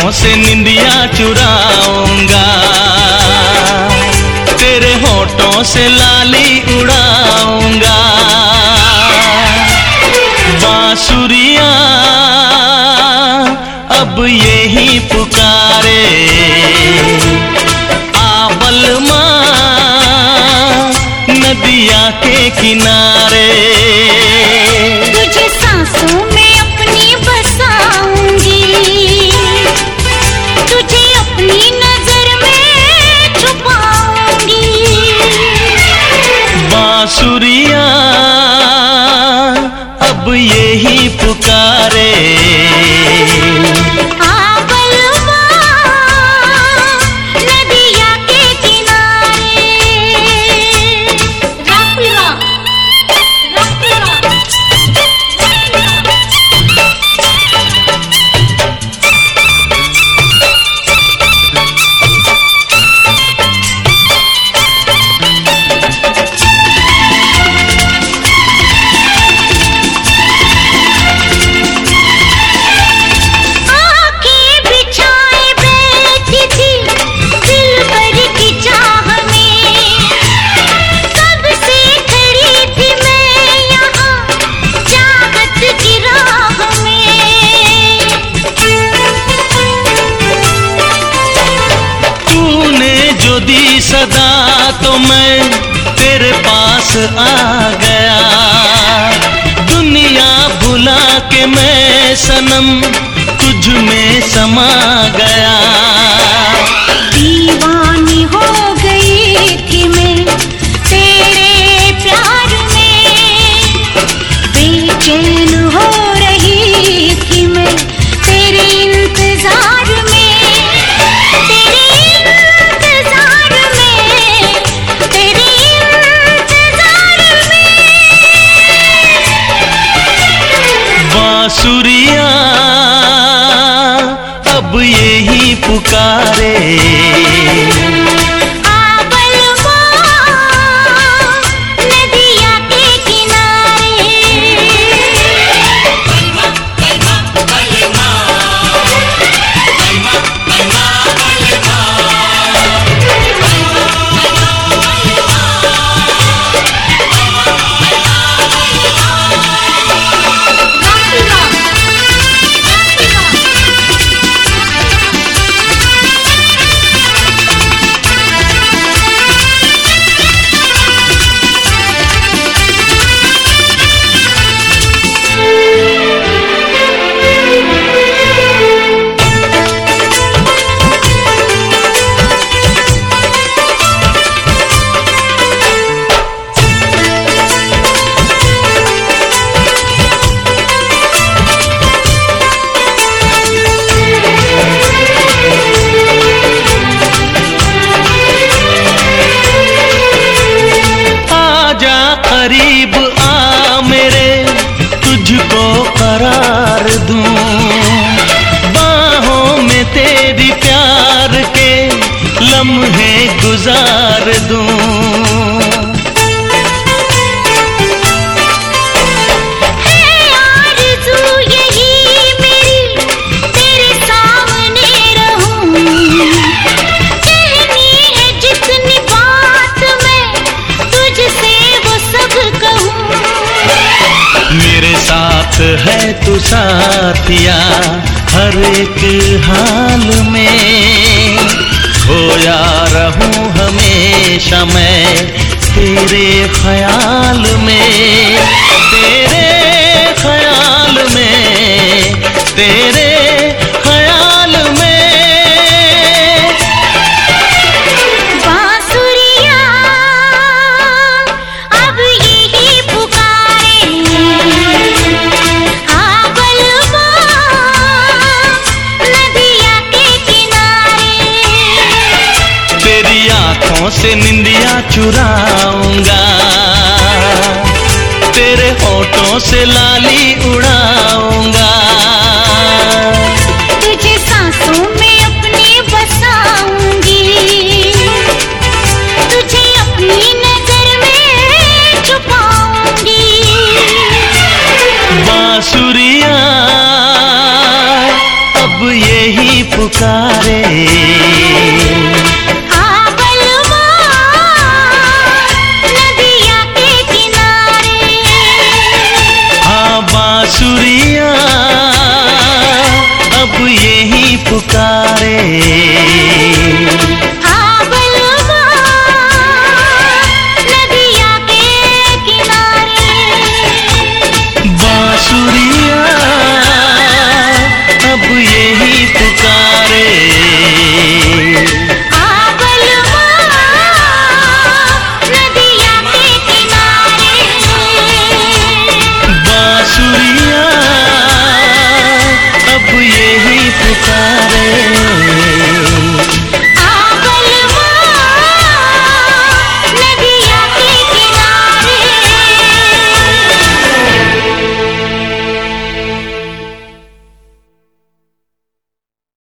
आंखों से निंदिया चुराऊंगा, तेरे होठों से लाली उड़ाऊंगा। बांसुरियां अब यही पुकारे, आवल माँ नदिया के किनारे। तुझे सांसों में अपनी बसाऊंगी, तुझे अपनी नजर में छुपाऊंगी। बांसुरियां अब यही पुकारे, दी सदा तो मैं तेरे पास आ गया। दुनिया भुला के मैं सनम तुझ में समा गया। दीवानी हो गई थी मैं तेरे प्यार में, बेचैन हो रही थी मैं तेरे इंतजार में। बांसुरियां अब यही पुकारे, करीब आ मेरे तुझको करार दूं, बाहों में तेरी प्यार के लम्हे गुजार दूं। मेरे साथ है तू साथिया हर एक हाल में, खोया रहूं हमेशा मैं तेरे ख्याल में, तेरे ख्याल में, तेरे ख्याल में। आंखों से निंदिया चुराऊंगा, तेरे होठों से लाली उड़ाऊंगा। तुझे सांसों में अपनी बसाऊंगी, तुझे अपनी नजर में छुपाऊंगी। बांसुरियां अब यही पुकारे। पुकारे। हाँ बलवा नदिया के किनारे, हाँ बांसुरिया अब यही पुकारे।